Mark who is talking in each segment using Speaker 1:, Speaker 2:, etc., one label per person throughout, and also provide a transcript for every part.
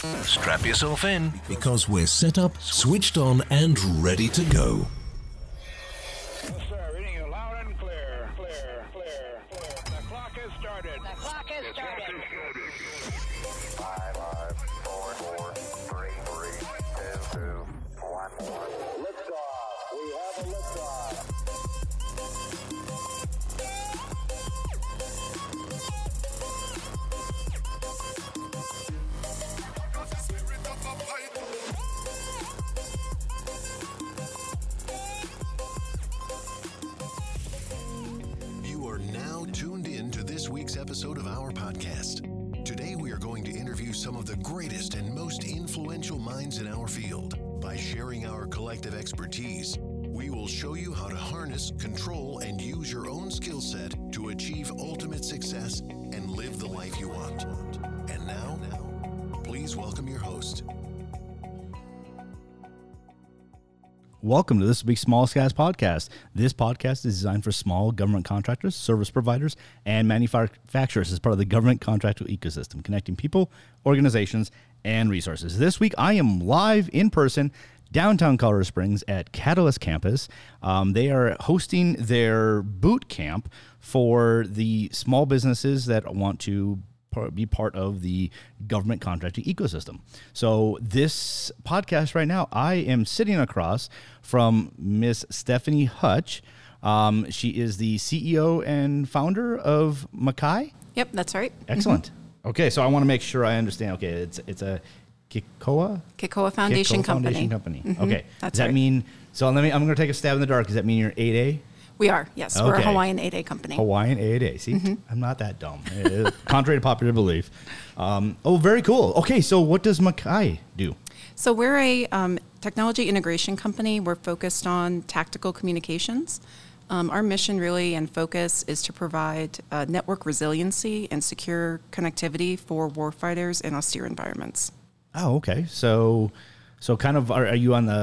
Speaker 1: Strap yourself in
Speaker 2: because we're set up, switched on, and ready to go.
Speaker 3: Yes, sir. Reading you loud and clear. Clear. The clock has started.
Speaker 4: 5, 4, 3, 2, 1. Liftoff. We have a liftoff.
Speaker 2: You are now tuned in to this week's episode of our podcast. Today we are going to interview some of the greatest and most influential minds in our field. By sharing our collective expertise, we will show you how to harness, control, and use your own skill set to achieve ultimate success and live the life you want. And now, please welcome your host.
Speaker 5: Welcome to this week's Small Skies Podcast. This podcast is designed for small government contractors, service providers, and manufacturers as part of the government contractor ecosystem, connecting people, organizations, and resources. This week, I am live in person downtown Colorado Springs at Catalyst Campus. They are hosting their boot camp for the small businesses that want to be part of the government contracting ecosystem. So this podcast right now, I am sitting across from Miss Stephanie Hutch. She is the CEO and founder of Makai.
Speaker 6: Yep, that's right.
Speaker 5: Excellent. Okay, so I want to make sure I understand. Okay, it's a
Speaker 6: Kikoa Foundation Company.
Speaker 5: Mm-hmm. Okay,
Speaker 6: That's
Speaker 5: does that
Speaker 6: right.
Speaker 5: mean? So I'm going to take a stab in the dark. Does that mean you're 8A?
Speaker 6: We are, yes. We're a Hawaiian 8A company.
Speaker 5: Hawaiian 8A. See, I'm not that dumb. Contrary to popular belief. Very cool. Okay, so what does Makai do?
Speaker 6: So we're a technology integration company. We're focused on tactical communications. Our mission really and focus is to provide network resiliency and secure connectivity for warfighters in austere environments.
Speaker 5: Oh, okay. So kind of, are you on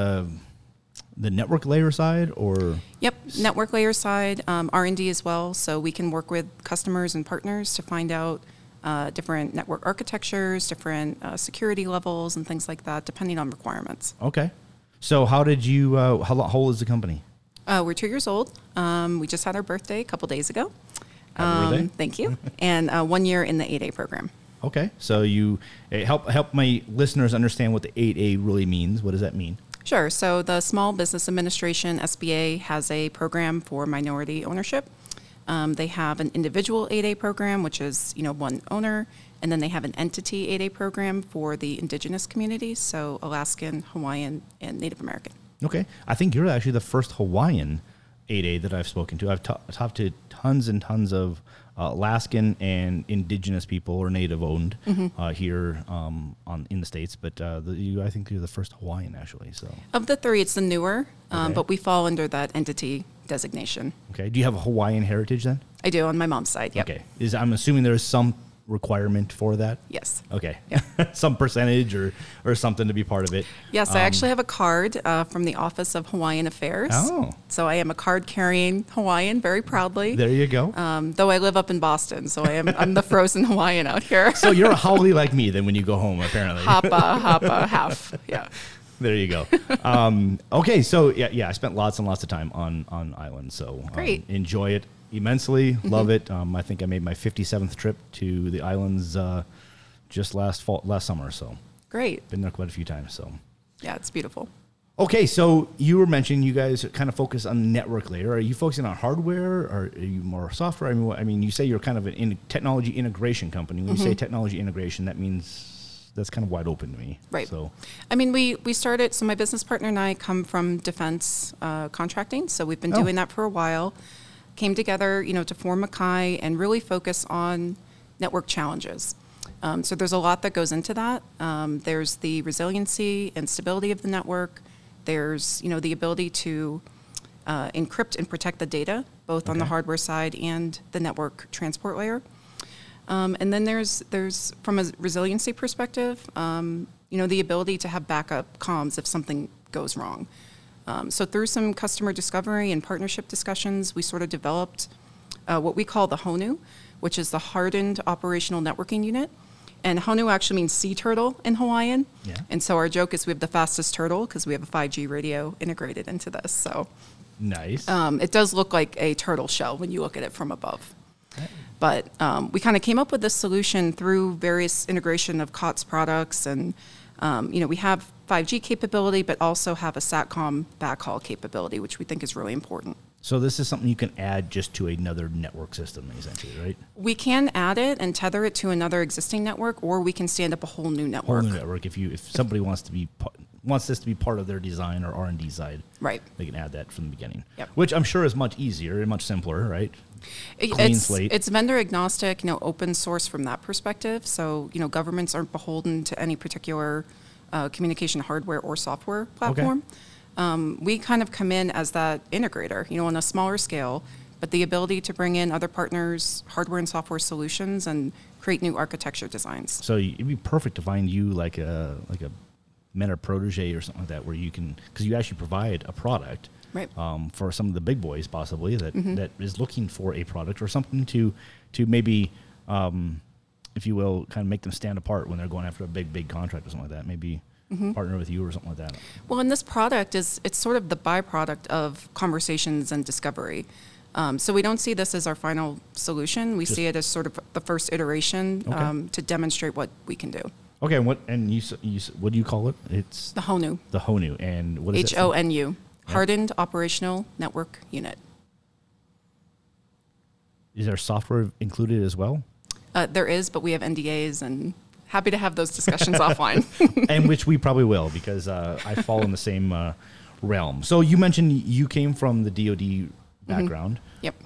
Speaker 5: the network layer side, or?
Speaker 6: Yep, network layer side, R&D as well. So we can work with customers and partners to find out different network architectures, different security levels, and things like that, depending on requirements.
Speaker 5: Okay. So how did you? How old is the company?
Speaker 6: We're 2 years old. We just had our birthday a couple days ago.
Speaker 5: Happy birthday.
Speaker 6: Thank you. And 1 year in the 8A program.
Speaker 5: Okay. So you help my listeners understand what the 8A really means. What does that mean?
Speaker 6: Sure. So the Small Business Administration, SBA, has a program for minority ownership. They have an individual 8A program, which is, one owner, and then they have an entity 8A program for the indigenous communities, so Alaskan, Hawaiian, and Native American.
Speaker 5: Okay. I think you're actually the first Hawaiian 8A that I've spoken to. I've talked to tons and tons of Alaskan and indigenous people or native owned here in the States, but I think you're the first Hawaiian actually. So
Speaker 6: of the three, it's the newer,
Speaker 5: Okay.
Speaker 6: but we fall under that entity designation.
Speaker 5: Okay. Do you have a Hawaiian heritage then?
Speaker 6: I do on my mom's side. Yep.
Speaker 5: Okay. I'm assuming there is some requirement for that.
Speaker 6: Yes.
Speaker 5: Okay.
Speaker 6: Yeah.
Speaker 5: Some percentage or something to be part of it.
Speaker 6: Yes, I actually have a card from the Office of Hawaiian Affairs.
Speaker 5: Oh.
Speaker 6: So I am a card-carrying Hawaiian, very proudly.
Speaker 5: There you go.
Speaker 6: Though I live up in Boston, so I'm the frozen Hawaiian out here.
Speaker 5: So you're a haole like me then when you go home, apparently.
Speaker 6: Hapa, half. Yeah.
Speaker 5: There you go. Okay, so yeah, I spent lots and lots of time on islands, so
Speaker 6: Great.
Speaker 5: Enjoy it immensely, love it. I think I made my 57th trip to the islands just last summer, so
Speaker 6: Great.
Speaker 5: been there quite a few times. So
Speaker 6: Yeah, it's beautiful.
Speaker 5: okay, so you were mentioning you guys kind of focus on the network layer. Are you focusing on hardware, or are you more software? I mean, you say you're kind of a technology integration company. When you say technology integration, that means that's kind of wide open to me.
Speaker 6: Right.
Speaker 5: So
Speaker 6: I mean, we started, so my business partner and I come from defense contracting, so we've been
Speaker 5: Oh.
Speaker 6: doing that for a while. Came together, to form Makai and really focus on network challenges. So there's a lot that goes into that. There's the resiliency and stability of the network. There's, the ability to encrypt and protect the data, both on the
Speaker 5: Okay.
Speaker 6: hardware side and the network transport layer. And then there's from a resiliency perspective, the ability to have backup comms if something goes wrong. So through some customer discovery and partnership discussions, we sort of developed what we call the HONU, which is the Hardened Operational Networking Unit. And Honu actually means sea turtle in Hawaiian.
Speaker 5: Yeah.
Speaker 6: And so our joke is we have the fastest turtle because we have a 5G radio integrated into this. So
Speaker 5: Nice.
Speaker 6: it does look like a turtle shell when you look at it from above. But we kind of came up with this solution through various integration of COTS products. And, we have 5G capability, but also have a SATCOM backhaul capability, which we think is really important.
Speaker 5: So this is something you can add just to another network system, essentially, right?
Speaker 6: We can add it and tether it to another existing network, or we can stand up a whole new network.
Speaker 5: Whole new network. If somebody wants this to be part of their design or R&D side,
Speaker 6: Right.
Speaker 5: they can add that from the beginning.
Speaker 6: Yep.
Speaker 5: Which I'm sure is much easier and much simpler, right? Clean slate.
Speaker 6: It's vendor agnostic, open source from that perspective. So, governments aren't beholden to any particular communication hardware or software platform. We kind of come in as that integrator, on a smaller scale, but the ability to bring in other partners, hardware and software solutions, and create new architecture designs.
Speaker 5: So it'd be perfect to find you like a Meta protege or something like that, where you can, because you actually provide a product,
Speaker 6: Right.
Speaker 5: For some of the big boys possibly that is looking for a product or something to maybe, if you will, kind of make them stand apart when they're going after a big contract or something like that. Maybe partner with you or something like that.
Speaker 6: Well, and this product it's sort of the byproduct of conversations and discovery. So we don't see this as our final solution. We see it as sort of the first iteration to demonstrate what we can do.
Speaker 5: Okay, and what do you call it? It's
Speaker 6: The HONU.
Speaker 5: the HONU, and what is it?
Speaker 6: HONU, Hardened Operational Network Unit.
Speaker 5: Is there software included as well?
Speaker 6: There is, but we have NDAs, and happy to have those discussions offline.
Speaker 5: And which we probably will, because I fall in the same realm. So you mentioned you came from the DoD background.
Speaker 6: Yep.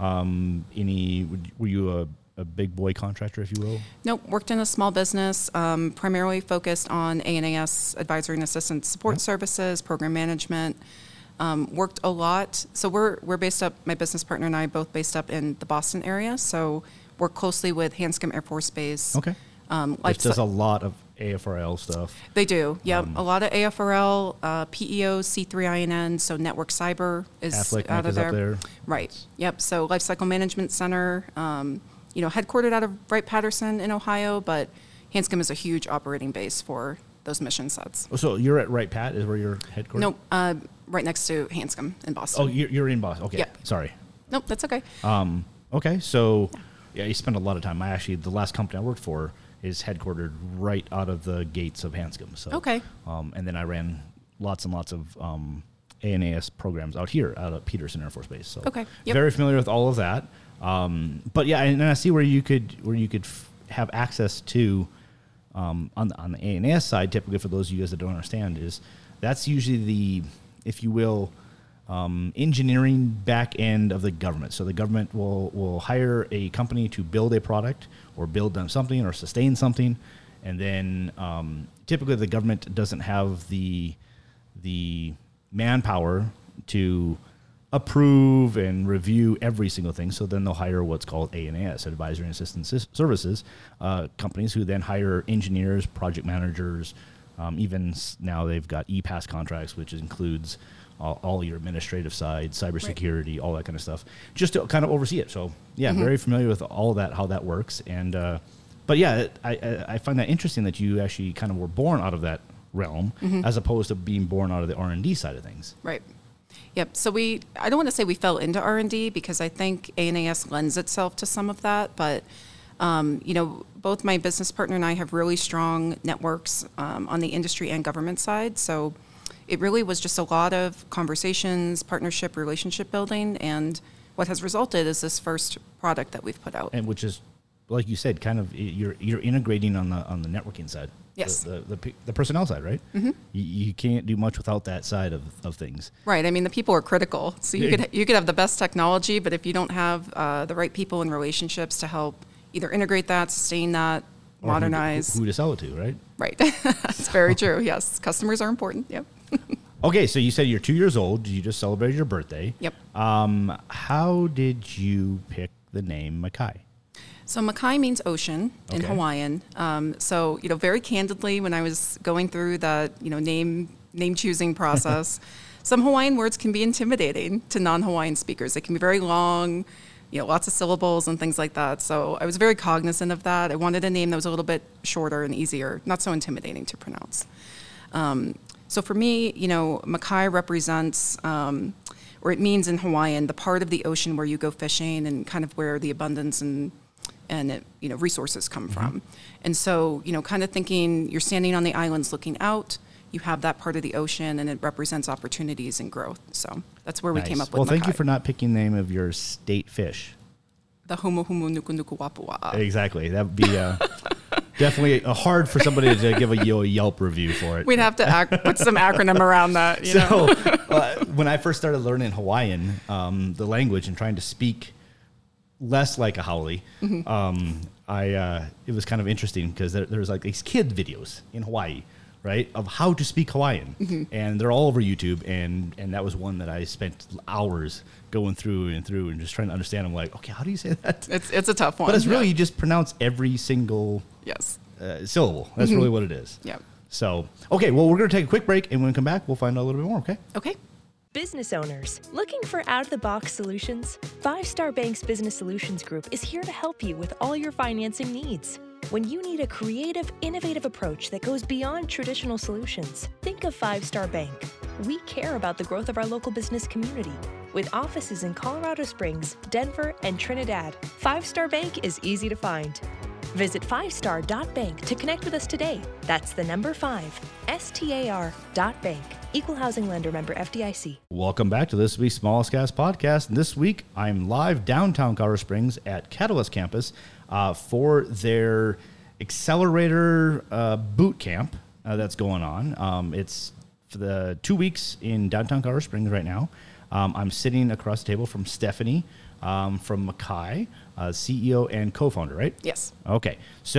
Speaker 5: Were you a big boy contractor, if you will?
Speaker 6: Nope, worked in a small business, primarily focused on ANAS, Advisory and Assistance Support Services, program management. Worked a lot. So we're based up, my business partner and I both based up in the Boston area. So work closely with Hanscom Air Force Base.
Speaker 5: Okay. Which does a lot of AFRL stuff.
Speaker 6: They do, yep. A lot of AFRL, PEO, C3INN, so Network Cyber is
Speaker 5: Affleck
Speaker 6: out of
Speaker 5: is
Speaker 6: there.
Speaker 5: up there.
Speaker 6: Right, yep. So Lifecycle Management Center, headquartered out of Wright-Patterson in Ohio, but Hanscom is a huge operating base for those mission sets.
Speaker 5: Oh, so you're at Wright-Pat is where you're headquartered?
Speaker 6: Nope, right next to Hanscom in Boston.
Speaker 5: Oh, you're in Boston. Okay,
Speaker 6: Yep.
Speaker 5: sorry.
Speaker 6: Nope, that's okay.
Speaker 5: Okay, so yeah, you spend a lot of time. The last company I worked for is headquartered right out of the gates of Hanscom. So
Speaker 6: Okay.
Speaker 5: And then I ran lots and lots of ANAS programs out of Peterson Air Force Base. So
Speaker 6: Okay, yep.
Speaker 5: very familiar with all of that. But yeah, and I see where you could have access to on the ANAS side. Typically, for those of you guys that don't understand, that's usually the, if you will, engineering back end of the government. So the government will hire a company to build a product or build them something or sustain something, and then typically the government doesn't have the manpower to approve and review every single thing. So then they'll hire what's called ANAS, Advisory and Assistance Services, companies who then hire engineers, project managers. Even now they've got EPAS contracts, which includes all your administrative side, cybersecurity, all that kind of stuff, just to kind of oversee it. So yeah, very familiar with all of that, how that works. And but yeah, I find that interesting that you actually kind of were born out of that realm as opposed to being born out of the R&D side of things.
Speaker 6: Right. Yep. So I don't want to say we fell into R&D because I think ANAS lends itself to some of that, but both my business partner and I have really strong networks on the industry and government side. So it really was just a lot of conversations, partnership, relationship building, and what has resulted is this first product that we've put out.
Speaker 5: And which is, like you said, kind of you're integrating on the networking side.
Speaker 6: Yes.
Speaker 5: The personnel side, right? Mm-hmm. You can't do much without that side of things.
Speaker 6: Right. I mean, the people are critical. So you could have the best technology, but if you don't have the right people and relationships to help either integrate that, sustain that,
Speaker 5: Or
Speaker 6: modernize.
Speaker 5: who to sell it to, right?
Speaker 6: Right. That's very true. Yes. Customers are important. Yep.
Speaker 5: Okay, so you said you're 2 years old. You just celebrated your birthday.
Speaker 6: Yep.
Speaker 5: How did you pick the name Makai?
Speaker 6: So Makai means ocean in Hawaiian. So very candidly, when I was going through that, name choosing process, some Hawaiian words can be intimidating to non-Hawaiian speakers. They can be very long. lots of syllables and things like that. So I was very cognizant of that. I wanted a name that was a little bit shorter and easier, not so intimidating to pronounce. So for me, Makai represents, or it means in Hawaiian, the part of the ocean where you go fishing and kind of where the abundance and resources come from. And so, kind of thinking you're standing on the islands looking out, you have that part of the ocean, and it represents opportunities and growth. So that's where we came up with
Speaker 5: Well, thank you
Speaker 6: Makai.
Speaker 5: for not picking the name of your state fish.
Speaker 6: The Humu Humu Nuku Nuku Wapua.
Speaker 5: Exactly. That would be definitely hard for somebody to give a Yelp review for it.
Speaker 6: We'd have to put some acronym around that,
Speaker 5: So when I first started learning Hawaiian, the language, and trying to speak less like a haole, it was kind of interesting because there's like these kid videos in Hawaii, right, of how to speak Hawaiian, and they're all over YouTube, and that was one that I spent hours going through and just trying to understand. I'm like, okay, how do you say that?
Speaker 6: It's a tough one.
Speaker 5: But it's really, you just pronounce every single
Speaker 6: yes.
Speaker 5: Syllable. That's really what it is.
Speaker 6: Yeah.
Speaker 5: So, okay, well, we're going to take a quick break, and when we come back, we'll find out a little bit more, okay?
Speaker 6: Okay.
Speaker 1: Business owners looking for out-of-the-box solutions? Five Star Bank's Business Solutions Group is here to help you with all your financing needs. When you need a creative, innovative approach that goes beyond traditional solutions, think of Five Star Bank. We care about the growth of our local business community. With offices in Colorado Springs, Denver, and Trinidad, Five Star Bank is easy to find. Visit 5star.bank to connect with us today. That's the number 5, STAR.bank. Equal housing lender, member FDIC.
Speaker 5: Welcome back to This Week's Smallest Gas Podcast. And this week, I'm live downtown Colorado Springs at Catalyst Campus for their Accelerator boot camp that's going on. It's for the 2 weeks in downtown Colorado Springs right now. I'm sitting across the table from Stephanie from Makai, CEO and co-founder, right?
Speaker 6: Yes.
Speaker 5: Okay.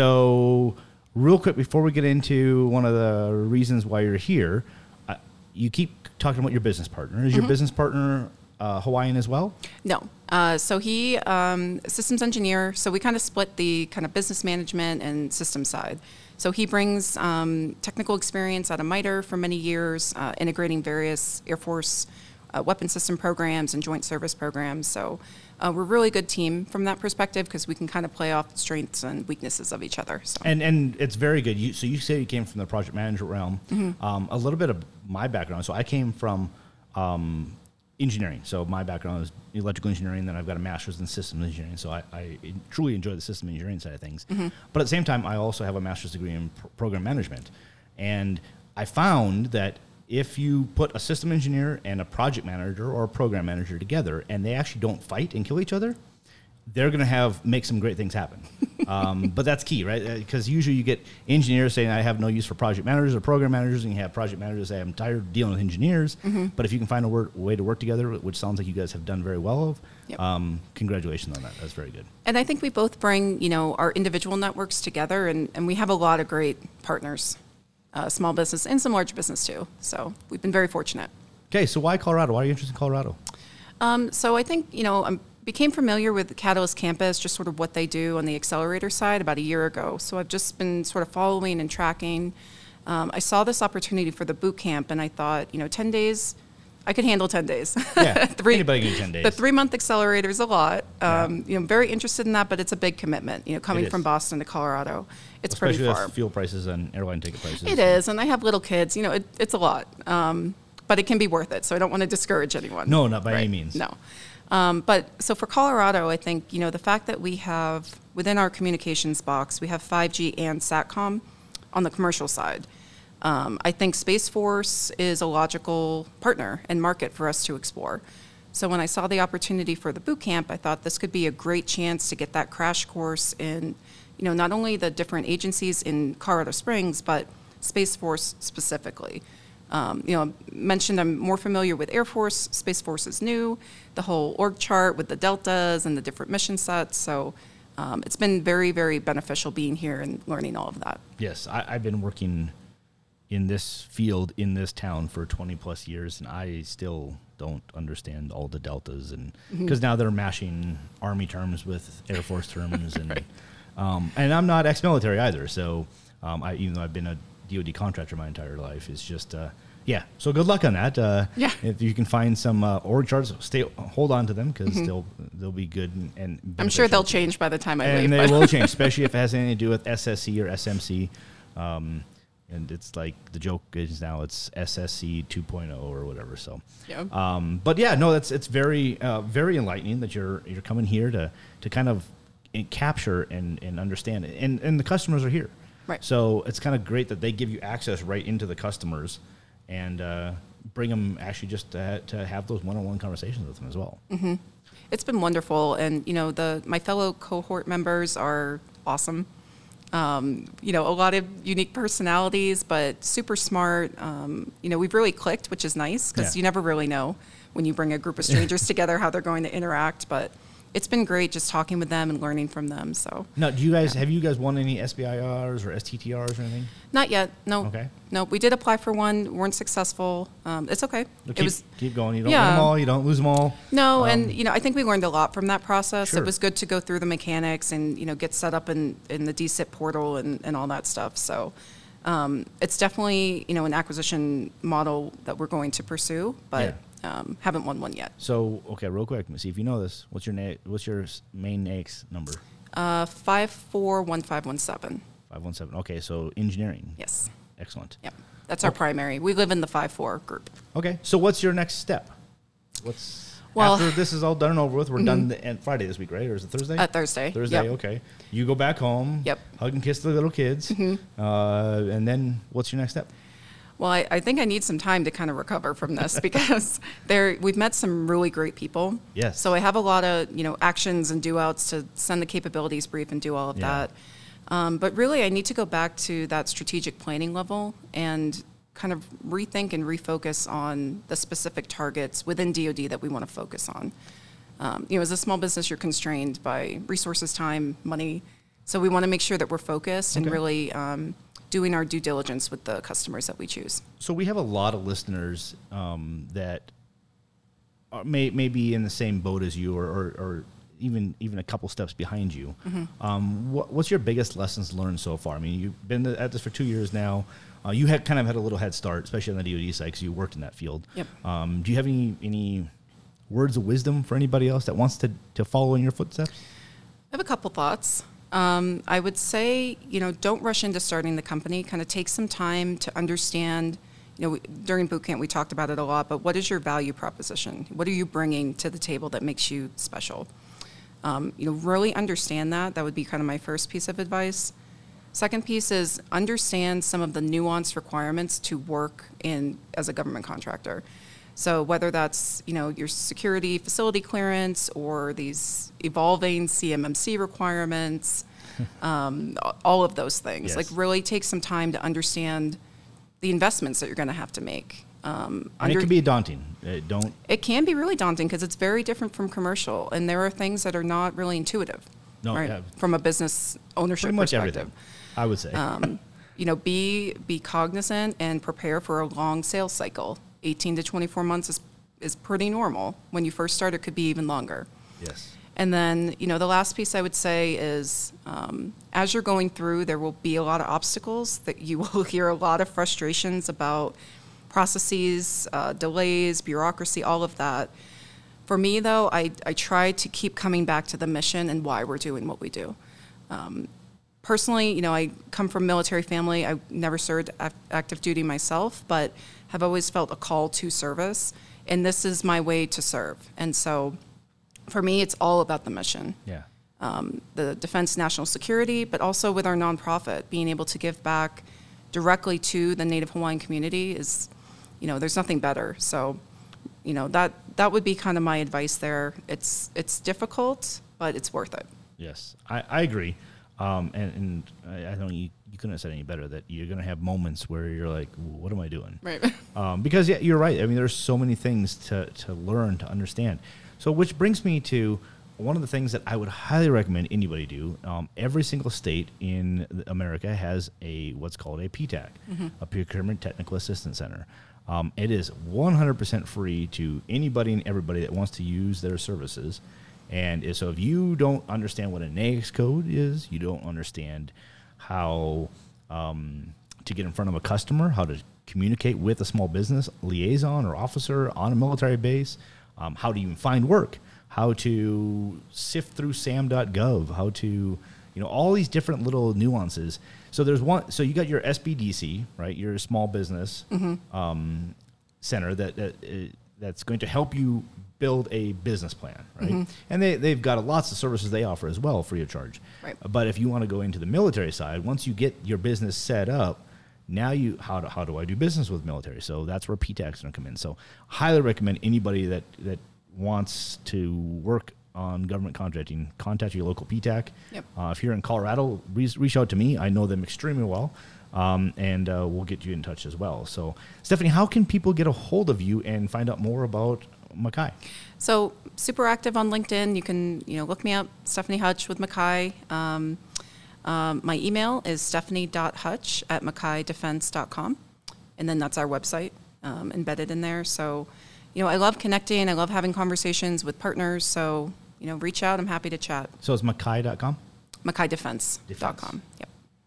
Speaker 5: So real quick, before we get into one of the reasons why you're here, you keep talking about your business partner. Is your business partner Hawaiian as well?
Speaker 6: No. So he, systems engineer, so we kind of split the kind of business management and system side. So he brings technical experience out of MITRE for many years, integrating various Air Force weapon system programs and joint service programs. So we're a really good team from that perspective because we can kind of play off the strengths and weaknesses of each other. So.
Speaker 5: And it's very good. So you say you came from the project management realm. A little bit of my background. So I came from engineering. So my background is electrical engineering. Then I've got a master's in systems engineering. So I truly enjoy the system engineering side of things. But at the same time, I also have a master's degree in program management. And I found that if you put a system engineer and a project manager or a program manager together and they actually don't fight and kill each other, they're going to make some great things happen. But that's key, right? Because usually you get engineers saying, I have no use for project managers or program managers, and you have project managers say, I'm tired of dealing with engineers. But if you can find a way to work together, which sounds like you guys have done very well of, congratulations on that. That's very good.
Speaker 6: And I think we both bring, our individual networks together, and we have a lot of great partners. Small business and some large business too. So we've been very fortunate.
Speaker 5: Okay, so why Colorado? Why are you interested in Colorado?
Speaker 6: So I think, I became familiar with the Catalyst campus, just sort of what they do on the accelerator side about a year ago. So I've just been sort of following and tracking. I saw this opportunity for the boot camp, and I thought, 10 days, I could handle 10 days.
Speaker 5: Yeah, anybody can do 10 days.
Speaker 6: The 3-month accelerator is a lot. Very interested in that, but it's a big commitment. Coming from Boston to Colorado, it's
Speaker 5: especially
Speaker 6: pretty far.
Speaker 5: with fuel prices and airline ticket prices.
Speaker 6: It is, and I have little kids. It's a lot, but it can be worth it. So I don't want to discourage anyone.
Speaker 5: No, not by any means.
Speaker 6: No. But so for Colorado, I think, the fact that we have, within our communications box, we have 5G and SATCOM on the commercial side. I think Space Force is a logical partner and market for us to explore. So when I saw the opportunity for the boot camp, I thought this could be a great chance to get that crash course in, not only the different agencies in Colorado Springs, but Space Force specifically. Mentioned I'm more familiar with Air Force. Space Force is new. The whole org chart with the deltas and the different mission sets. So it's been very, very beneficial being here and learning all of that.
Speaker 5: Yes, I've been working in this field in this town for 20 plus years, and I still don't understand all the deltas, and because now they're mashing Army terms with Air Force terms, and
Speaker 6: Right.
Speaker 5: And I'm not ex-military either, so even though I've been a DoD contractor my entire life, it's just Yeah. So good luck on that.
Speaker 6: Yeah.
Speaker 5: If you can find some org charts, hold on to them because they'll be good and
Speaker 6: I'm sure
Speaker 5: beneficial.
Speaker 6: they'll change by the time I leave.
Speaker 5: And they
Speaker 6: but-
Speaker 5: will change, especially if it has anything to do with SSC or SMC. And it's like the joke is now it's SSC 2.0 or whatever. So,
Speaker 6: Yeah.
Speaker 5: but yeah, no, it's very very enlightening that you're coming here to kind of capture and understand it, and the customers are here.
Speaker 6: Right.
Speaker 5: So it's kind of great that they give you access right into the customers and bring them actually just to have those one-on-one conversations with them as well.
Speaker 6: Mm-hmm. It's been wonderful, and my fellow cohort members are awesome. A lot of unique personalities, but super smart. We've really clicked, which is nice because
Speaker 5: Yeah.
Speaker 6: you never really know when you bring a group of strangers together how they're going to interact. But it's been great just talking with them and learning from them. So
Speaker 5: Now, have you guys won any SBIRs or STTRs or anything?
Speaker 6: not yet. No.
Speaker 5: Okay.
Speaker 6: No, we did apply for one. Weren't successful. It's okay.
Speaker 5: Keep going. You don't
Speaker 6: Yeah.
Speaker 5: win them all. You don't lose them all.
Speaker 6: No, and I think we learned a lot from that process.
Speaker 5: Sure.
Speaker 6: It was good to go through the mechanics and get set up in the DSIP portal and all that stuff. So it's definitely an acquisition model that we're going to pursue, but haven't won one yet.
Speaker 5: So, okay, real quick, let me see if you know this. What's your main NAICS number?
Speaker 6: 541517.
Speaker 5: 517. Okay, so engineering.
Speaker 6: Yes.
Speaker 5: Excellent.
Speaker 6: Yep. That's our primary. We live in the 5-4 group.
Speaker 5: Okay, so what's your next step? After this is all done and over with, we're done on Friday this week, right? Or is it Thursday?
Speaker 6: Thursday.
Speaker 5: Thursday,
Speaker 6: Yep.
Speaker 5: okay. You go back home.
Speaker 6: Yep.
Speaker 5: Hug and kiss the little kids. And then what's your next step?
Speaker 6: Well, I think I need some time to kind of recover from this because we've met some really great people.
Speaker 5: Yes.
Speaker 6: So I have a lot of actions and do outs to send the capabilities brief and do all of
Speaker 5: Yeah.
Speaker 6: that. But really, I need to go back to that strategic planning level and kind of rethink and refocus on the specific targets within DoD that we want to focus on. As a small business, you're constrained by resources, time, money. So we want to make sure that we're focused and
Speaker 5: Okay.
Speaker 6: really doing our due diligence with the customers that we choose.
Speaker 5: So we have a lot of listeners that may be in the same boat as you or even a couple steps behind you. What's your biggest lessons learned so far? I mean, you've been at this for 2 years now. You had kind of had a little head start, especially on the DoD side because you worked in that field.
Speaker 6: Yep.
Speaker 5: Do you have any words of wisdom for anybody else that wants to follow in your footsteps?
Speaker 6: I have a couple thoughts. I would say, don't rush into starting the company. Kind of take some time to understand. During boot camp we talked about it a lot, but what is your value proposition? What are you bringing to the table that makes you special? Really understand that. That would be kind of my first piece of advice. Second piece is understand some of the nuanced requirements to work as a government contractor. So whether that's, your security facility clearance or these evolving CMMC requirements, all of those things.
Speaker 5: Yes.
Speaker 6: Like really take some time to understand the investments that you're going to have to make.
Speaker 5: And it can be daunting.
Speaker 6: It can be really daunting because it's very different from commercial, and there are things that are not really intuitive.
Speaker 5: No,
Speaker 6: right?
Speaker 5: yeah.
Speaker 6: From a business ownership
Speaker 5: Pretty much
Speaker 6: perspective.
Speaker 5: everything, I would say.
Speaker 6: Be cognizant and prepare for a long sales cycle. 18 to 24 months is pretty normal. When you first start, it could be even longer.
Speaker 5: Yes.
Speaker 6: And then, the last piece I would say is as you're going through, there will be a lot of obstacles that you will hear a lot of frustrations about processes, delays, bureaucracy, all of that. For me, though, I try to keep coming back to the mission and why we're doing what we do. Personally, I come from a military family. I never served active duty myself, but have always felt a call to service, and this is my way to serve. And so for me, it's all about the mission.
Speaker 5: Yeah.
Speaker 6: The defense, national security, but also with our nonprofit, being able to give back directly to the Native Hawaiian community is, there's nothing better. So, that would be kind of my advice there. It's difficult, but it's worth it.
Speaker 5: Yes, I agree. And I don't. You couldn't have said any better. That you're going to have moments where you're like, "What am I doing?"
Speaker 6: Right.
Speaker 5: Because you're right. I mean, there's so many things to learn, to understand. So, which brings me to one of the things that I would highly recommend anybody do. Every single state in America has what's called a PTAC, a Procurement Technical Assistance Center. It is 100% free to anybody and everybody that wants to use their services. And so if you don't understand what a NAICS code is, you don't understand how to get in front of a customer, how to communicate with a small business liaison or officer on a military base, how to even find work, how to sift through SAM.gov, how to, all these different little nuances. So there's one. So you got your SBDC, right? Your small business center that's going to help you build a business plan, right? And they've got lots of services they offer as well, free of charge.
Speaker 6: Right.
Speaker 5: But if you want to go into the military side, once you get your business set up, now how do I do business with military? So that's where PTAC is going to come in. So highly recommend anybody that wants to work on government contracting, contact your local PTAC.
Speaker 6: Yep.
Speaker 5: If you're in Colorado, reach out to me. I know them extremely well, and we'll get you in touch as well. So, Stephanie, how can people get a hold of you and find out more about McKay?
Speaker 6: So super active on LinkedIn. You can look me up, Stephanie Hutch with McKay. My email is stephanie.hutch@mckaydefense.com, and then that's our website embedded in there. So, I love connecting. I love having conversations with partners. So, reach out. I'm happy to chat.
Speaker 5: So it's McKay.com?
Speaker 6: McKaydefense.com. Yep.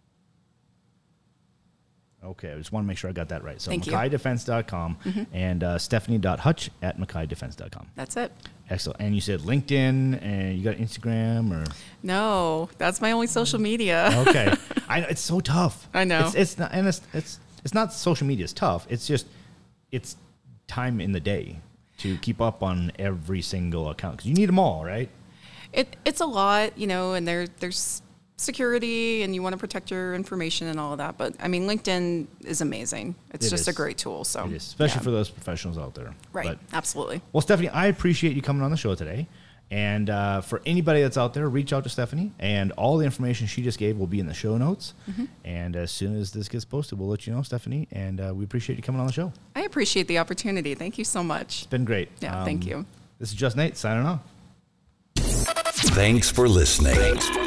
Speaker 5: Okay, I just want to make sure I got that right. So
Speaker 6: Thank you.
Speaker 5: McKaydefense.com and stephanie.hutch@mckaydefense.com.
Speaker 6: That's it.
Speaker 5: Excellent. And you said LinkedIn, and you got Instagram, or?
Speaker 6: No, that's my only social media.
Speaker 5: Okay. I know, it's so tough.
Speaker 6: I know.
Speaker 5: It's not, and it's not social media is tough. It's just, it's time in the day to keep up on every single account, because you need them all, right?
Speaker 6: It's a lot, and there's security, and you want to protect your information and all of that. But I mean, LinkedIn is amazing. It's just a great tool. So
Speaker 5: it is, especially for those professionals out there.
Speaker 6: Right.
Speaker 5: But,
Speaker 6: Absolutely.
Speaker 5: well, Stephanie, I appreciate you coming on the show today. And for anybody that's out there, reach out to Stephanie, and all the information she just gave will be in the show notes. And as soon as this gets posted, we'll let you know, Stephanie. And we appreciate you coming on the show.
Speaker 6: I appreciate the opportunity. Thank you so much.
Speaker 5: It's been great.
Speaker 6: Yeah, thank you.
Speaker 5: This is Just Nate signing off.
Speaker 2: Thanks for listening.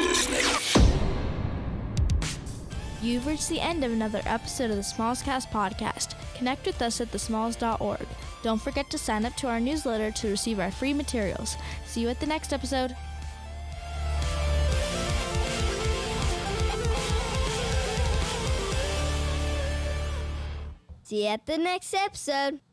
Speaker 7: You've reached the end of another episode of the Smallscast podcast. Connect with us at thesmalls.org. Don't forget to sign up to our newsletter to receive our free materials. See you at the next episode.
Speaker 8: See you at the next episode.